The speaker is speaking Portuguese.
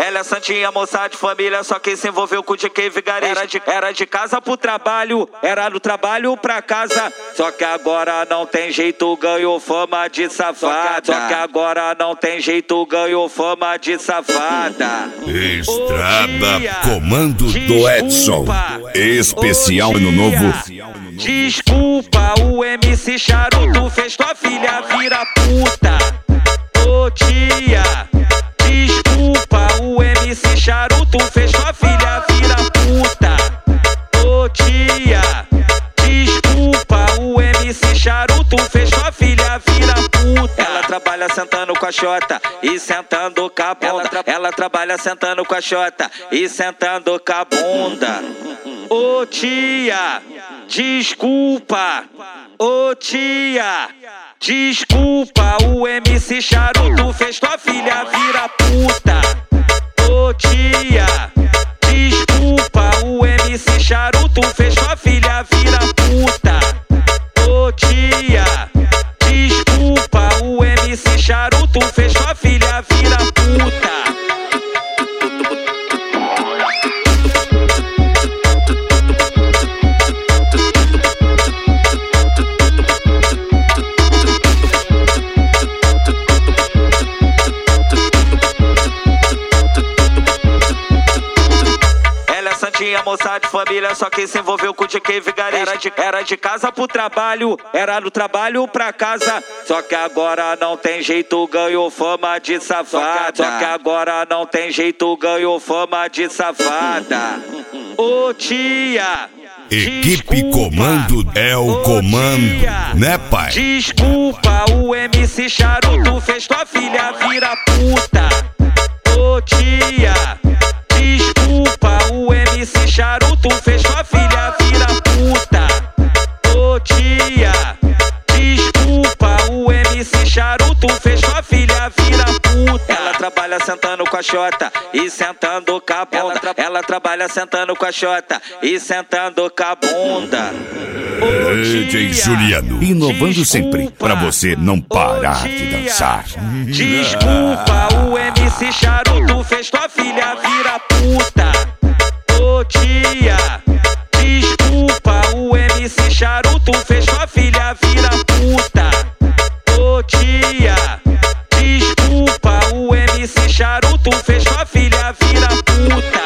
Ela é santinha, moça de família, só que se envolveu com o DK Vigarista. Era de casa pro trabalho, era do trabalho pra casa. Só que agora não tem jeito, ganhou fama de safada. Só que agora não tem jeito, ganhou fama de safada. Estrada Comando do Edson. Especial Ano Novo. Desculpa, o MC Charuto fez tua filha vira puta. Ô tia, desculpa, o MC Charuto fez tua filha vira puta. Ô tia, desculpa, o MC Charuto fez tua filha vira puta. Ela trabalha sentando com a xota e sentando com a bunda. Ela trabalha sentando com a xota e sentando com a bunda. Ô tia, desculpa. Ô tia, desculpa, o MC Charuto fez tua filha vira puta. Ô tia, desculpa, o MC Charuto fez tua filha vira puta. Ô tia, desculpa, o MC Charuto fez tua filha vira puta. Santinha, moça de família, só que se envolveu com o DK Vigarista. Era de casa pro trabalho, era do trabalho pra casa. Só que agora não tem jeito, ganhou fama de safada. Só que agora não tem jeito, ganhou fama de safada. Ô tia, Equipe Comando é o comando, né pai? Desculpa, o MC Charuto fez tua filha vira puta. Ô tia, desculpa, o MC Charuto fez tua filha vira puta. Ô tia, desculpa, o MC Charuto fez tua filha vira puta. Ela trabalha sentando com a xota e sentando com a bunda. Ela trabalha sentando com a xota e sentando com a bunda. DJ Juliano, inovando sempre pra você não parar de dançar. Desculpa, o MC Charuto fez tua filha vira puta. Ô tia, desculpa, o MC Charuto fez tua filha vira puta. Ô tia, desculpa, o MC Charuto fez tua filha vira puta.